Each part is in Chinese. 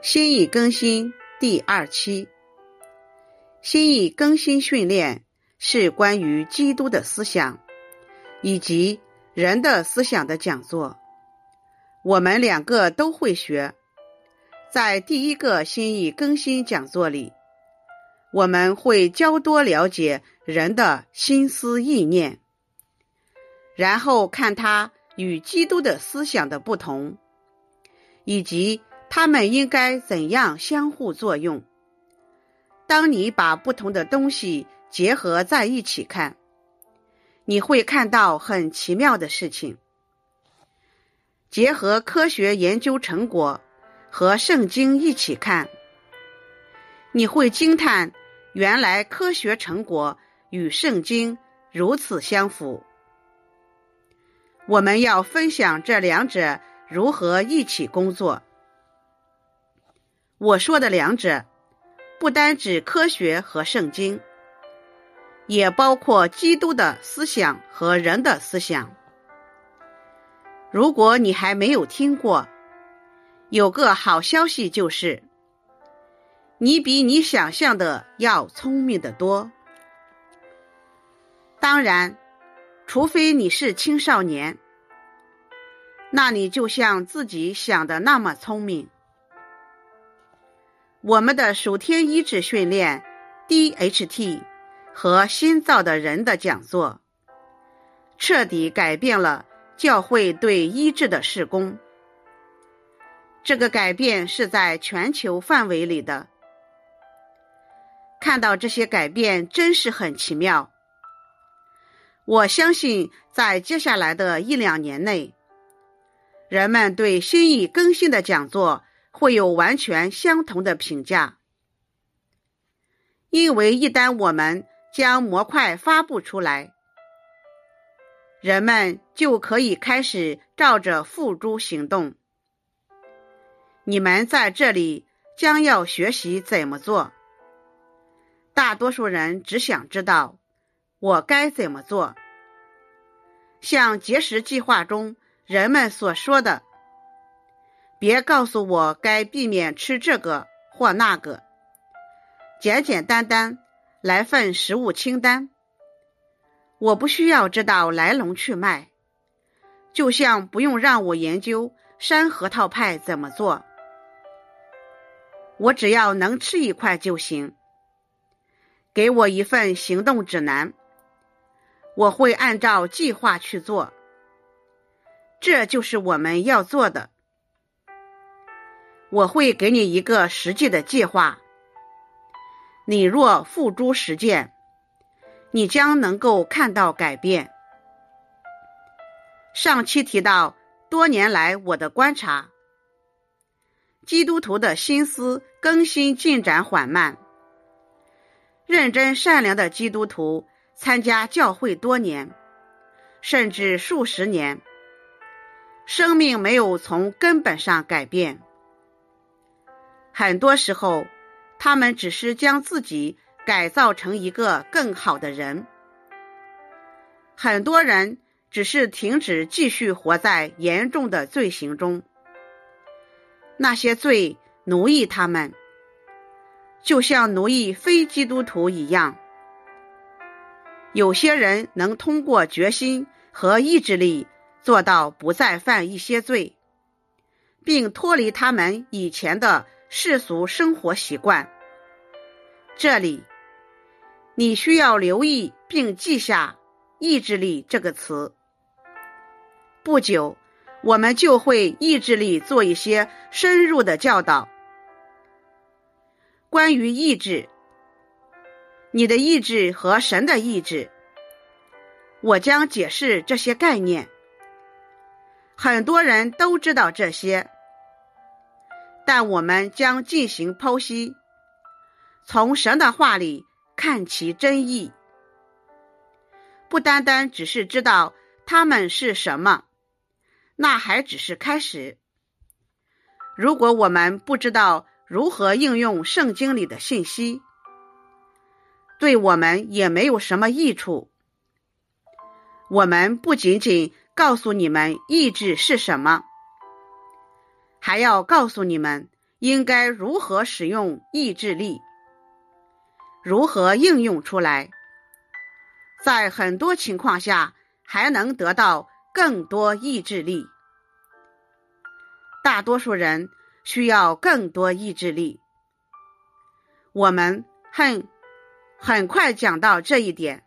心意更新第2期。心意更新训练是关于基督的思想以及人的思想的讲座，我们2个都会学。在第1个心意更新讲座里，我们会较多了解人的心思意念，然后看它与基督的思想的不同，以及它们应该怎样相互作用。当你把不同的东西结合在一起看，你会看到很奇妙的事情。结合科学研究成果和圣经一起看，你会惊叹原来科学成果与圣经如此相符。我们要分享这2者如何一起工作。我说的2者不单指科学和圣经，也包括基督的思想和人的思想。如果你还没有听过，有个好消息就是，你比你想象的要聪明得多。当然，除非你是青少年，那你就像自己想的那么聪明。我们的属天医治训练 DHT 和新造的人的讲座，彻底改变了教会对医治的事工。这个改变是在全球范围里的。看到这些改变真是很奇妙。我相信在接下来的1-2年内，人们对心意更新的讲座会有完全相同的评价。因为一旦我们将模块发布出来，人们就可以开始照着付诸行动。你们在这里将要学习怎么做。大多数人只想知道我该怎么做。像节食计划中人们所说的，别告诉我该避免吃这个或那个，简简单单来份食物清单。我不需要知道来龙去脉，就像不用让我研究山核桃派怎么做。我只要能吃1块就行。给我一份行动指南，我会按照计划去做。这就是我们要做的。我会给你一个实际的计划。你若付诸实践，你将能够看到改变。上期提到，多年来我的观察，基督徒的心思更新进展缓慢。认真善良的基督徒参加教会多年，甚至数十年，生命没有从根本上改变。很多时候，他们只是将自己改造成一个更好的人。很多人只是停止继续活在严重的罪行中。那些罪奴役他们，就像奴役非基督徒一样。有些人能通过决心和意志力做到不再犯一些罪，并脱离他们以前的世俗生活习惯。这里，你需要留意并记下意志力这个词。不久，我们就会意志力做一些深入的教导。关于意志，你的意志和神的意志，我将解释这些概念。很多人都知道这些，但我们将进行剖析，从神的话里看其真意。不单单只是知道它们是什么，那还只是开始。如果我们不知道如何应用圣经里的信息，对我们也没有什么益处。我们不仅仅告诉你们意志是什么，还要告诉你们应该如何使用意志力，如何应用出来，在很多情况下还能得到更多意志力。大多数人需要更多意志力。我们很快讲到这一点。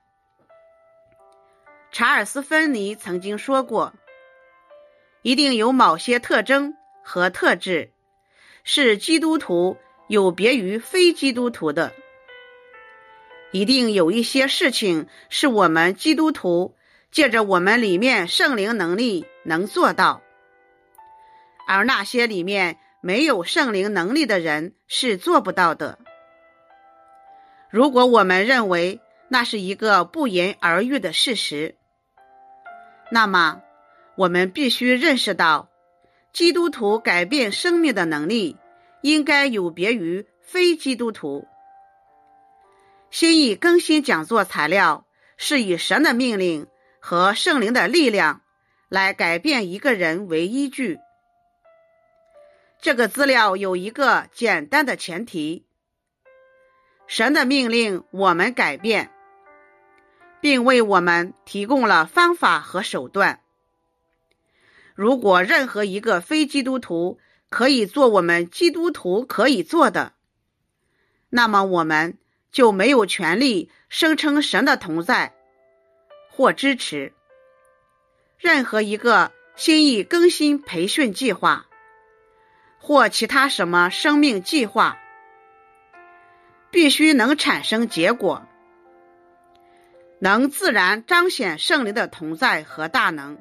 查尔斯·芬尼曾经说过，一定有某些特征和特质是基督徒有别于非基督徒的，一定有一些事情是我们基督徒借着我们里面圣灵能力能做到，而那些里面没有圣灵能力的人是做不到的。如果我们认为那是一个不言而喻的事实，那么我们必须认识到，基督徒改变生命的能力应该有别于非基督徒。心意更新讲座材料是以神的命令和圣灵的力量来改变一个人为依据。这个资料有一个简单的前提：神的命令我们改变，并为我们提供了方法和手段。如果任何一个非基督徒可以做我们基督徒可以做的，那么我们就没有权利声称神的同在或支持。任何一个心意更新培训计划或其他什么生命计划必须能产生结果，能自然彰显圣灵的同在和大能，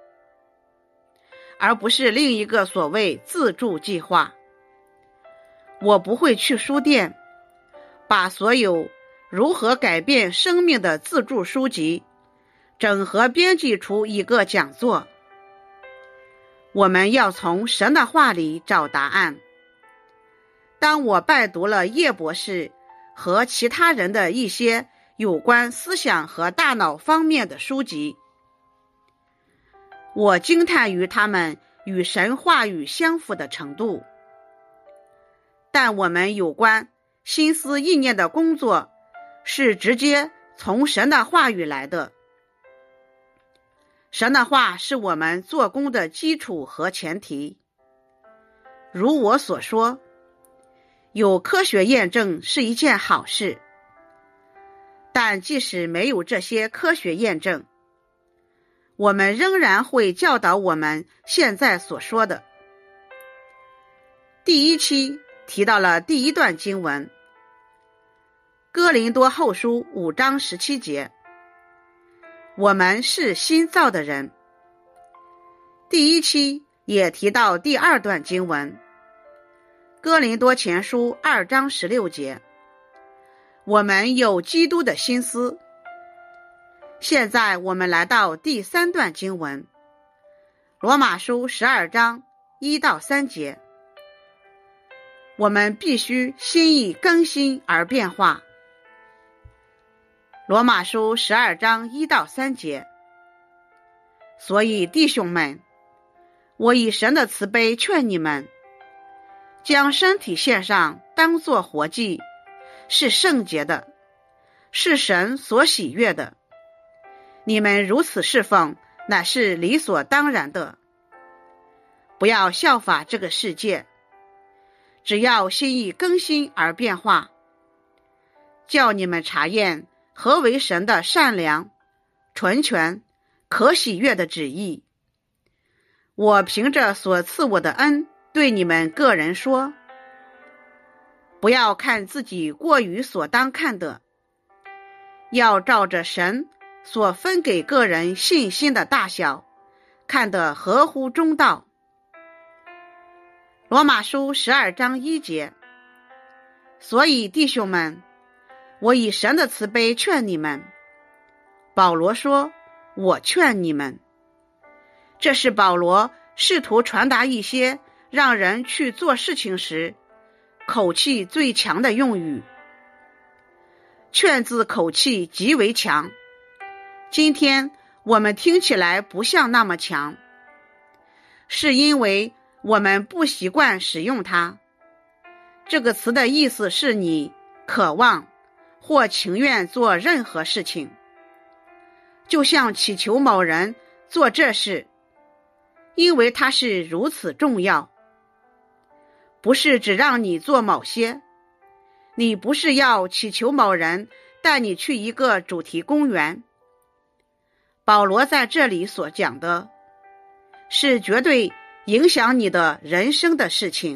而不是另一个所谓自助计划。我不会去书店把所有如何改变生命的自助书籍整合编辑出一个讲座。我们要从神的话里找答案。当我拜读了叶博士和其他人的一些有关思想和大脑方面的书籍，我惊叹于他们与神话语相符的程度。但我们有关心思意念的工作是直接从神的话语来的。神的话是我们做工的基础和前提。如我所说，有科学验证是一件好事，但即使没有这些科学验证，我们仍然会教导我们现在所说的。第一期提到了第一段经文，哥林多后书5章17节，我们是新造的人。第一期也提到第二段经文，哥林多前书2章16节，我们有基督的心思。现在我们来到第三段经文，罗马书12章1到3节，我们必须心意更新而变化。罗马书12章1到3节，所以弟兄们，我以神的慈悲劝你们，将身体献上当作活祭，是圣洁的，是神所喜悦的。你们如此侍奉，乃是理所当然的。不要效法这个世界，只要心意更新而变化，叫你们查验何为神的善良、纯全、可喜悦的旨意。我凭着所赐我的恩对你们个人说，不要看自己过于所当看的，要照着神所分给个人信心的大小，看得合乎中道。罗马书12章1节，所以弟兄们，我以神的慈悲劝你们。保罗说，我劝你们。这是保罗试图传达一些让人去做事情时口气最强的用语。劝字口气极为强，今天我们听起来不像那么强，是因为我们不习惯使用它。 这个词的意思是你渴望或情愿做任何事情，就像祈求某人做这事，因为它是如此重要。不是只让你做某些，你不是要祈求某人带你去一个主题公园。保罗在这里所讲的是绝对影响你的人生的事情。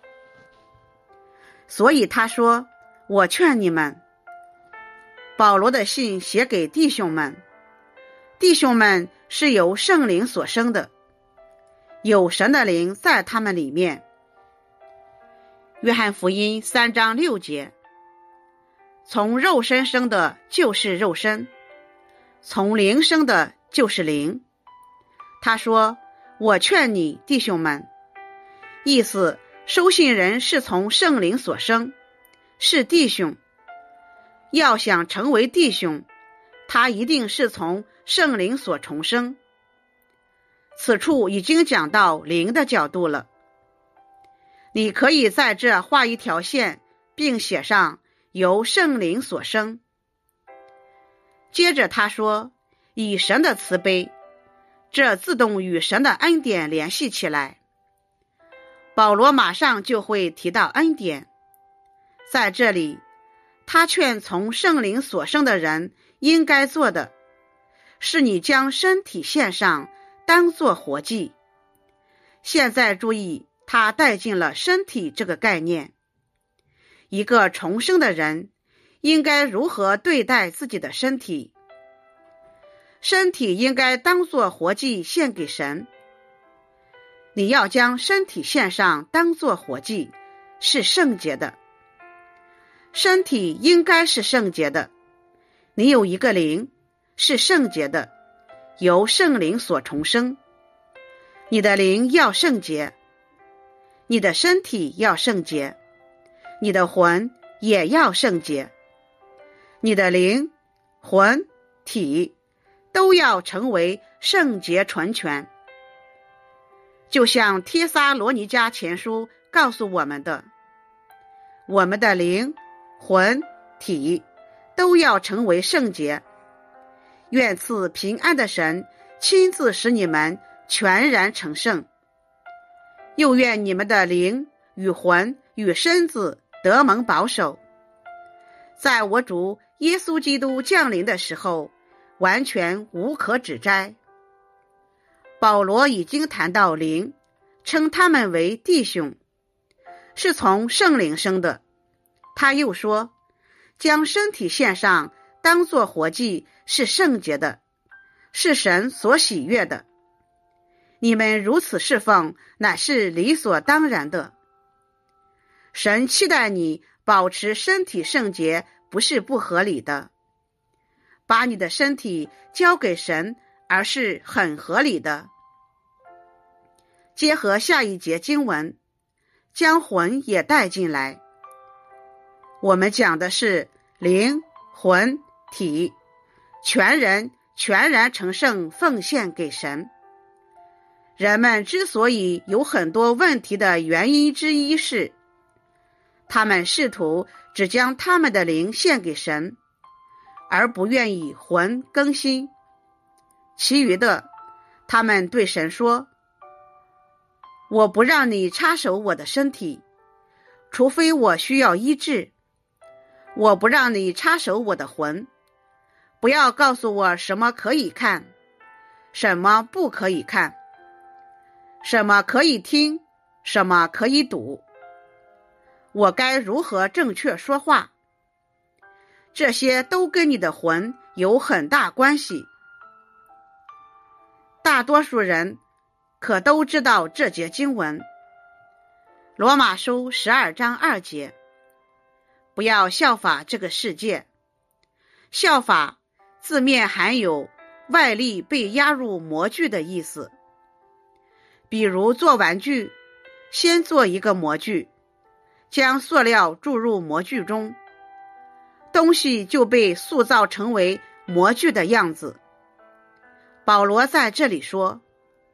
所以他说，我劝你们，保罗的信写给弟兄们，弟兄们是由圣灵所生的，有神的灵在他们里面。约翰福音3章6节，从肉身生的就是肉身，从灵生的就是灵。他说，我劝你弟兄们，意思收信人是从圣灵所生，是弟兄。要想成为弟兄，他一定是从圣灵所重生。此处已经讲到灵的角度了。你可以在这画一条线，并写上由圣灵所生。接着他说，以神的慈悲，这自动与神的恩典联系起来。保罗马上就会提到恩典。在这里，他劝从圣灵所生的人应该做的，是你将身体献上，当作活祭。现在注意，他带进了身体这个概念。一个重生的人应该如何对待自己的身体？身体应该当作活祭献给神。你要将身体献上当作活祭，是圣洁的。身体应该是圣洁的。你有一个灵，是圣洁的，由圣灵所重生。你的灵要圣洁，你的身体要圣洁，你的魂也要圣洁。你的灵、魂、体都要成为圣洁纯全。就像帖撒罗尼迦前书告诉我们的，我们的灵、魂、体都要成为圣洁。愿赐平安的神亲自使你们全然成圣，又愿你们的灵与魂与身子得蒙保守，在我主耶稣基督降临的时候，完全无可指摘。保罗已经谈到灵，称他们为弟兄，是从圣灵生的。他又说，将身体献上当作活祭是圣洁的，是神所喜悦的。你们如此侍奉，乃是理所当然的。神期待你保持身体圣洁，不是不合理的。把你的身体交给神，而是很合理的。结合下一节经文，将魂也带进来。我们讲的是灵、魂、体，全人全然成圣，奉献给神。人们之所以有很多问题的原因之一是，他们试图只将他们的灵献给神，而不愿意魂更新。其余的，他们对神说，我不让你插手我的身体，除非我需要医治。我不让你插手我的魂，不要告诉我什么可以看，什么不可以看，什么可以听，什么可以读。我该如何正确说话？这些都跟你的魂有很大关系。大多数人可都知道这节经文，罗马书12章2节，不要效法这个世界。效法字面含有外力被压入模具的意思。比如做玩具，先做一个模具，将塑料注入模具中，东西就被塑造成为模具的样子。保罗在这里说，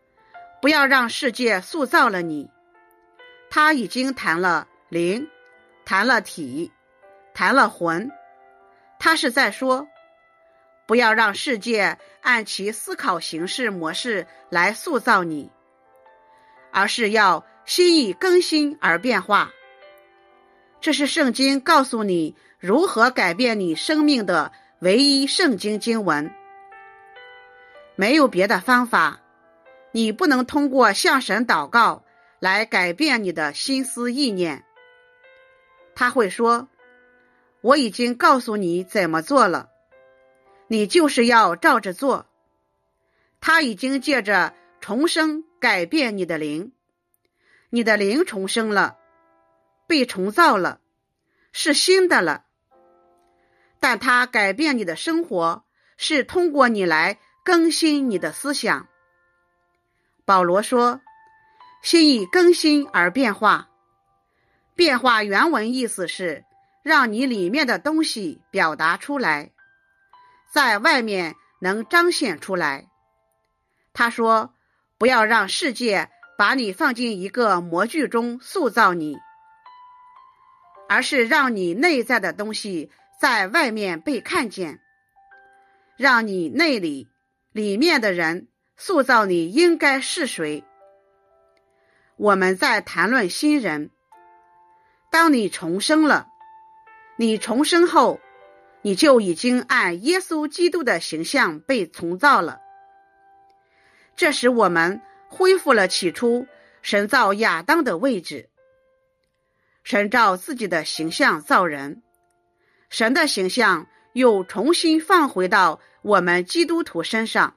不要让世界塑造了你。他已经谈了灵、 谈了体，谈了魂。他是在说，不要让世界按其思考形式模式来塑造你，而是要心意更新而变化。这是圣经告诉你如何改变你生命的唯一圣经经文。没有别的方法，你不能通过向神祷告来改变你的心思意念。他会说，我已经告诉你怎么做了，你就是要照着做。他已经借着重生改变你的灵，你的灵重生了，被重造了，是新的了。但他改变你的生活，是通过你来更新你的思想。保罗说，心意更新而变化。变化原文意思是让你里面的东西表达出来，在外面能彰显出来。他说，不要让世界把你放进一个模具中塑造你，而是让你内在的东西在外面被看见，让你内里面的人塑造你应该是谁。我们在谈论新人，当你重生了，你重生后，你就已经按耶稣基督的形象被重造了。这使我们恢复了起初神造亚当的位置。神照自己的形象造人，神的形象又重新放回到我们基督徒身上。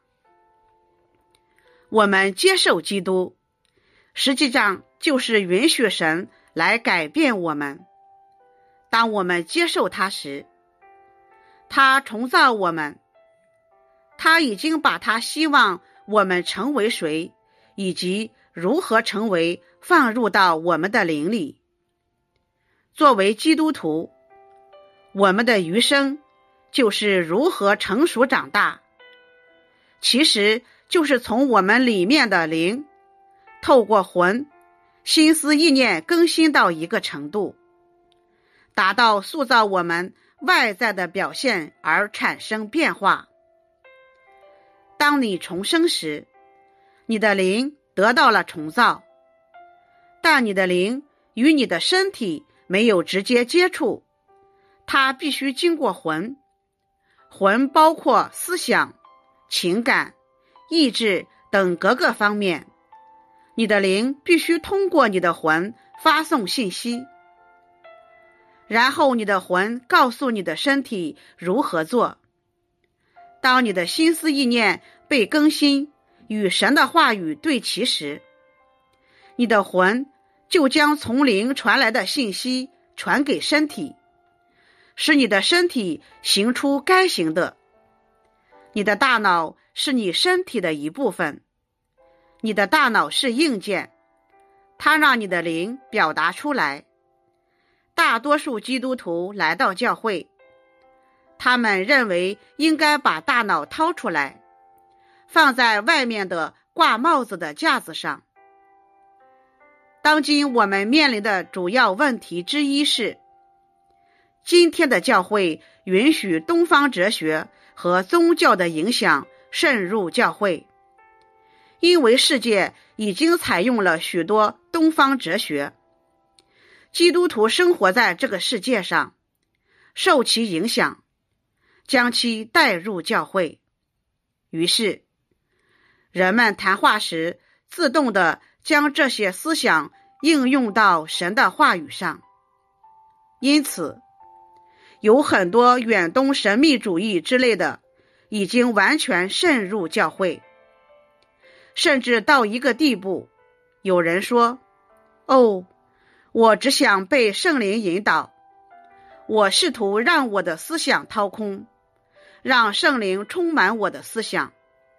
我们接受基督，实际上就是允许神来改变我们。当我们接受他时，他重造我们，他已经把他希望我们成为谁，以及如何成为放入到我们的灵里。作为基督徒，我们的余生就是如何成熟长大，其实就是从我们里面的灵透过魂心思意念更新到一个程度，达到塑造我们外在的表现而产生变化。当你重生时，你的灵得到了重造，但你的灵与你的身体没有直接接触，它必须经过魂。魂包括思想、情感、意志等各个方面，你的灵必须通过你的魂发送信息，然后你的魂告诉你的身体如何做。当你的心思意念被更新，与神的话语对齐时，你的魂就将从灵传来的信息传给身体，使你的身体行出该行的。你的大脑是你身体的一部分，你的大脑是硬件，它让你的灵表达出来。大多数基督徒来到教会，他们认为应该把大脑掏出来，放在外面的挂帽子的架子上。当今我们面临的主要问题之一是，今天的教会允许东方哲学和宗教的影响渗入教会，因为世界已经采用了许多东方哲学。基督徒生活在这个世界上，受其影响，将其带入教会。于是，人们谈话时自动地将这些思想应用到神的话语上。因此，有很多远东神秘主义之类的已经完全渗入教会，甚至到一个地步，有人说，我只想被圣灵引导，我试图让我的思想掏空，让圣灵充满我的思想。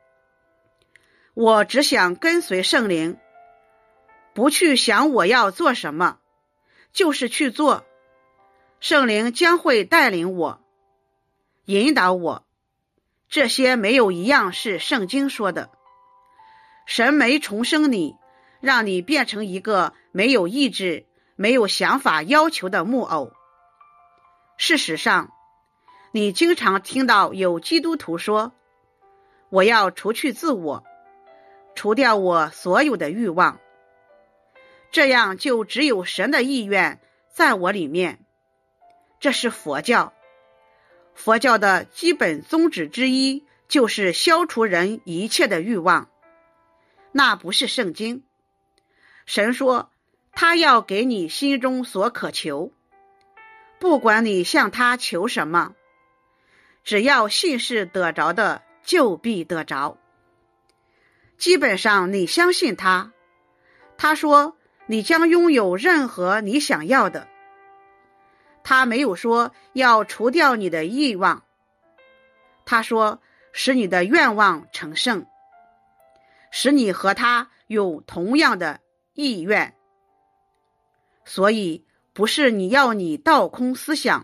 我只想跟随圣灵，不去想我要做什么，就是去做。圣灵将会带领我，引导我。这些没有一样是圣经说的。神没重生你，让你变成一个没有意志、 没有想法要求的木偶。事实上，你经常听到有基督徒说，我要除去自我，除掉我所有的欲望，这样就只有神的意愿在我里面。这是佛教。佛教的基本宗旨之一就是消除人一切的欲望，那不是圣经。神说，他要给你心中所渴求，不管你向他求什么，只要信是得着的，就必得着。基本上你相信他，他说你将拥有任何你想要的。他没有说要除掉你的欲望，他说使你的愿望成圣，使你和他有同样的意愿。所以不是你要你倒空思想，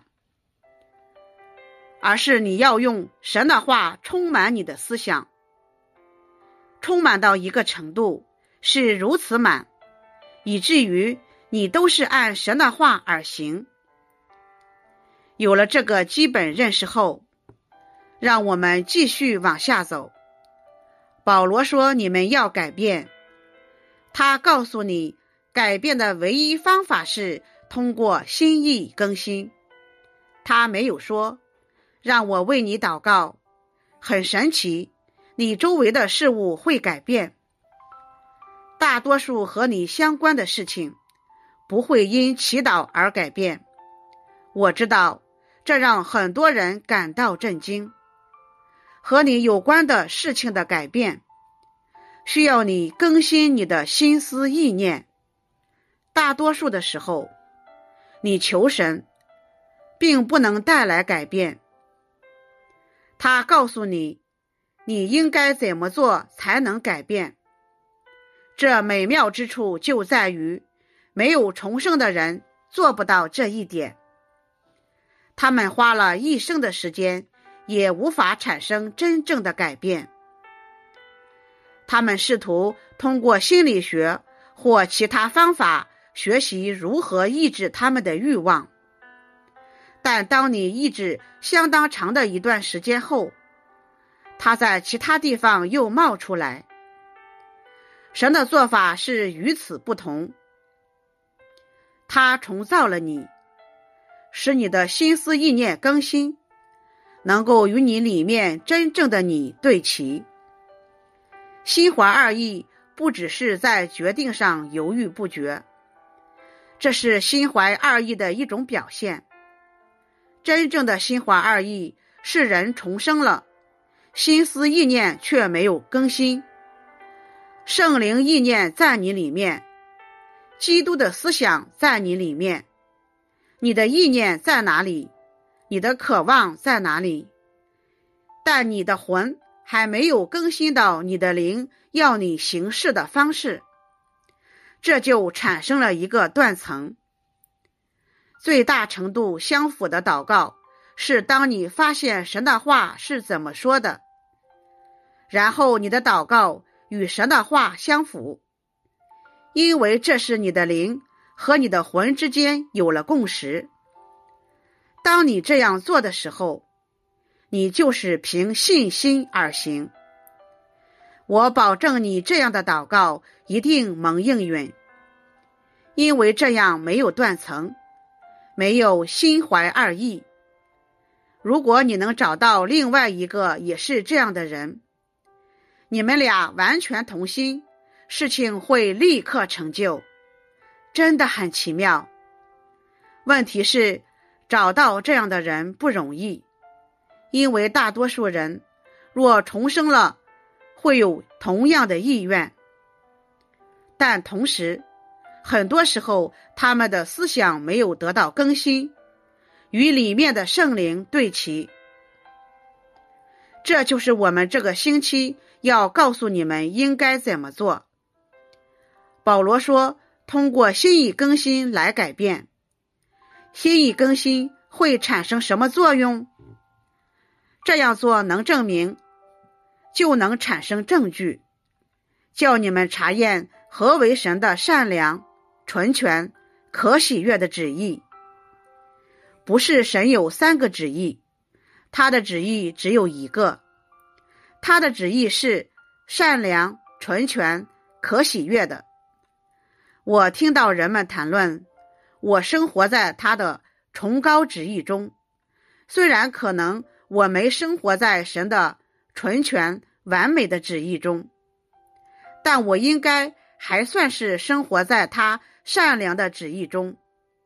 而是你要用神的话充满你的思想，充满到一个程度，是如此满，以至于你都是按神的话而行。有了这个基本认识后，让我们继续往下走。保罗说你们要改变，他告诉你改变的唯一方法是通过心意更新。他没有说让我为你祷告，很神奇，你周围的事物会改变。大多数和你相关的事情不会因祈祷而改变。我知道这让很多人感到震惊。和你有关的事情的改变需要你更新你的心思意念。大多数的时候，你求神并不能带来改变。他告诉你你应该怎么做才能改变。这美妙之处就在于没有重生的人做不到这一点。他们花了一生的时间也无法产生真正的改变。他们试图通过心理学或其他方法学习如何抑制他们的欲望，但当你抑制相当长的一段时间后，它在其他地方又冒出来。神的做法是与此不同。他重造了你，使你的心思意念更新，能够与你里面真正的你对齐。心怀二意不只是在决定上犹豫不决，这是心怀二意的一种表现。真正的心怀二意是人重生了，心思意念却没有更新。圣灵意念在你里面，基督的思想在你里面，你的意念在哪里？你的渴望在哪里？但你的魂还没有更新到你的灵要你行事的方式，这就产生了一个断层。最大程度相符的祷告是当你发现神的话是怎么说的，然后你的祷告与神的话相符，因为这是你的灵和你的魂之间有了共识。当你这样做的时候，你就是凭信心而行。我保证你这样的祷告一定蒙应允，因为这样没有断层，没有心怀二意。如果你能找到另外一个也是这样的人，你们俩完全同心，事情会立刻成就，真的很奇妙。问题是找到这样的人不容易，因为大多数人若重生了会有同样的意愿，但同时很多时候他们的思想没有得到更新，与里面的圣灵对齐。这就是我们这个星期要告诉你们应该怎么做。保罗说，通过心意更新来改变。心意更新会产生什么作用？这样做能证明，就能产生证据，叫你们查验何为神的善良、纯全、 可喜悦的旨意。不是神有3个旨意，他的旨意只有一个，他的旨意是善良、纯全、可喜悦的。我听到人们谈论，我生活在他的崇高旨意中，虽然可能我没生活在神的纯全完美的旨意中，但我应该还算是生活在他善良的旨意中。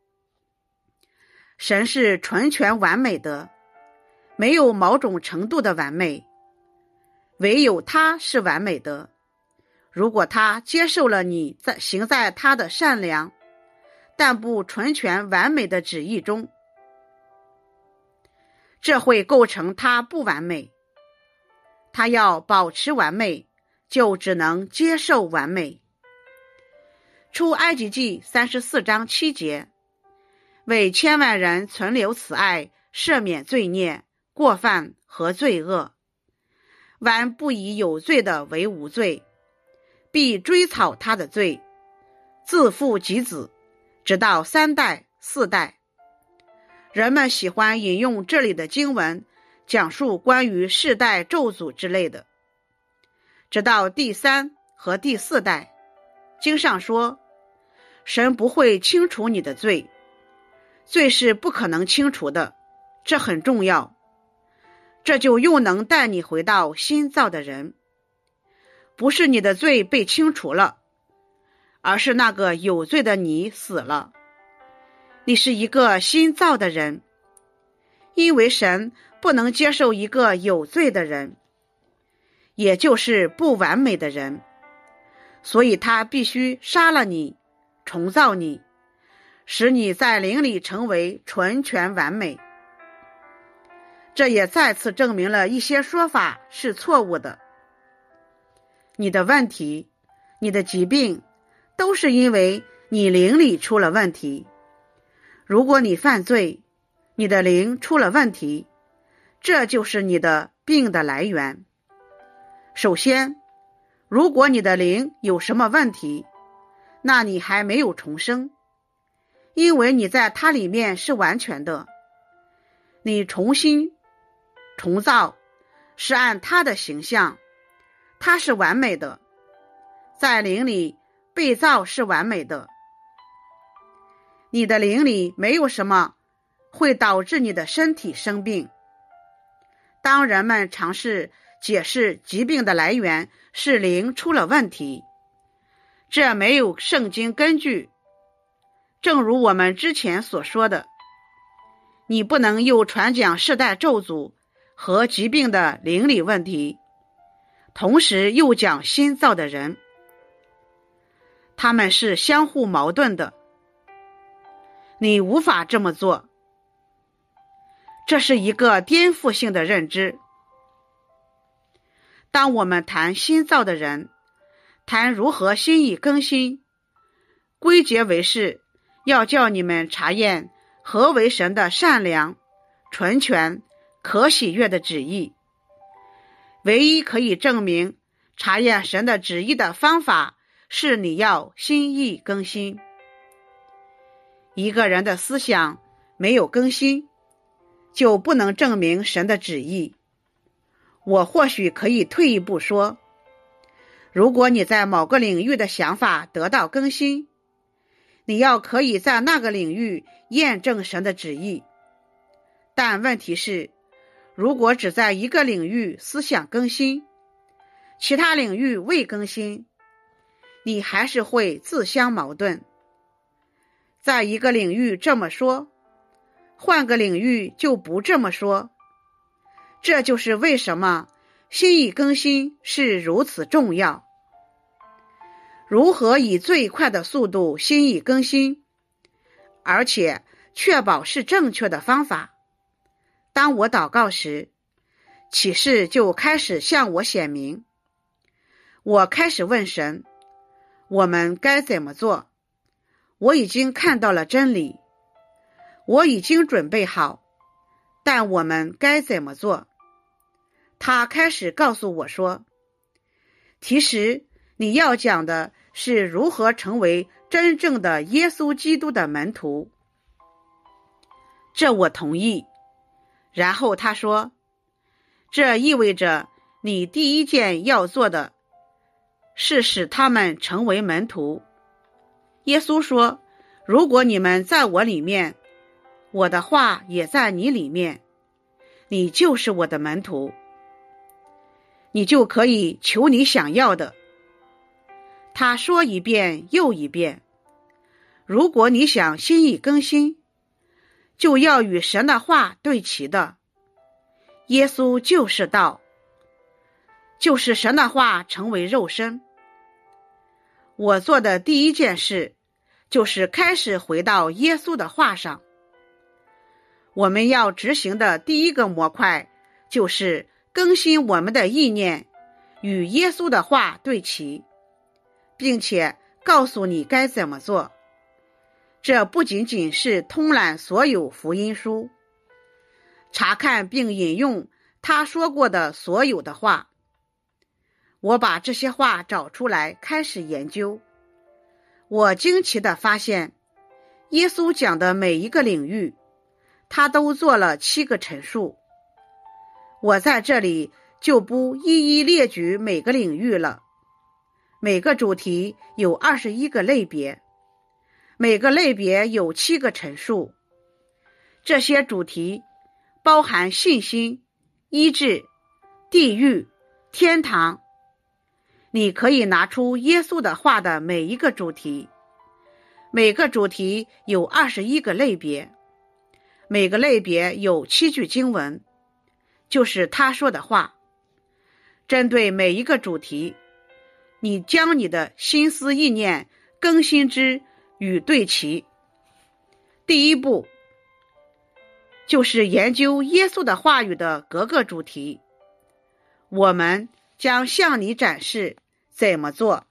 神是纯全完美的，没有某种程度的完美，唯有他是完美的。如果他接受了你行在他的善良但不纯全完美的旨意中，这会构成他不完美。他要保持完美，就只能接受完美。出埃及记34章7节，为千万人存留慈爱，赦免罪孽、过犯和罪恶，完不以有罪的为无罪，必追讨他的罪，自父及子，直到3代4代。人们喜欢引用这里的经文，讲述关于世代咒诅之类的。直到第3和第4代，经上说，神不会清除你的罪，罪是不可能清除的，这很重要。这就又能带你回到新造的人。不是你的罪被清除了，而是那个有罪的你死了。你是一个新造的人，因为神不能接受一个有罪的人，也就是不完美的人，所以他必须杀了你，重造你，使你在灵里成为纯全完美。这也再次证明了一些说法是错误的。你的问题，你的疾病，都是因为你灵里出了问题。如果你犯罪，你的灵出了问题，这就是你的病的来源。首先，如果你的灵有什么问题，那你还没有重生，因为你在它里面是完全的。你重造是按他的形象，他是完美的，在灵里被造是完美的。你的灵里没有什么会导致你的身体生病。当人们尝试解释疾病的来源是灵出了问题，这没有圣经根据。正如我们之前所说的，你不能又传讲世代咒诅和疾病的灵理问题，同时又讲新造的人，他们是相互矛盾的。你无法这么做，这是一个颠覆性的认知。当我们谈新造的人，谈如何心意更新，归结为是要叫你们查验何为神的善良、纯全、可喜悦的旨意。唯一可以证明查验神的旨意的方法是你要心意更新。一个人的思想没有更新，就不能证明神的旨意。我或许可以退一步说，如果你在某个领域的想法得到更新，你要可以在那个领域验证神的旨意。但问题是，如果只在一个领域思想更新，其他领域未更新，你还是会自相矛盾。在一个领域这么说，换个领域就不这么说。这就是为什么心意更新是如此重要。如何以最快的速度心意更新，而且确保是正确的方法？当我祷告时，启示就开始向我显明。我开始问神，我们该怎么做？我已经看到了真理，我已经准备好，但我们该怎么做？他开始告诉我说，其实你要讲的是如何成为真正的耶稣基督的门徒。这我同意。然后他说，这意味着你第一件要做的是使他们成为门徒。耶稣说，如果你们在我里面，我的话也在你里面，你就是我的门徒，你就可以求你想要的。他说一遍又一遍，如果你想心意更新，就要与神的话对齐的。耶稣就是道，就是神的话成为肉身。我做的第一件事就是开始回到耶稣的话上。我们要执行的第一个模块就是更新我们的意念，与耶稣的话对齐，并且告诉你该怎么做。这不仅仅是通览所有福音书，查看并引用他说过的所有的话。我把这些话找出来开始研究。我惊奇地发现，耶稣讲的每一个领域，他都做了7个陈述。我在这里就不一一列举每个领域了。每个主题有21个类别，每个类别有7个陈述。这些主题包含信心、医治、地狱、天堂。你可以拿出耶稣的话的每一个主题，每个主题有21个类别，每个类别有7句经文，就是他说的话。针对每一个主题，你将你的心思意念更新之与对齐。第一步就是研究耶稣的话语的各个主题。我们将向你展示怎么做。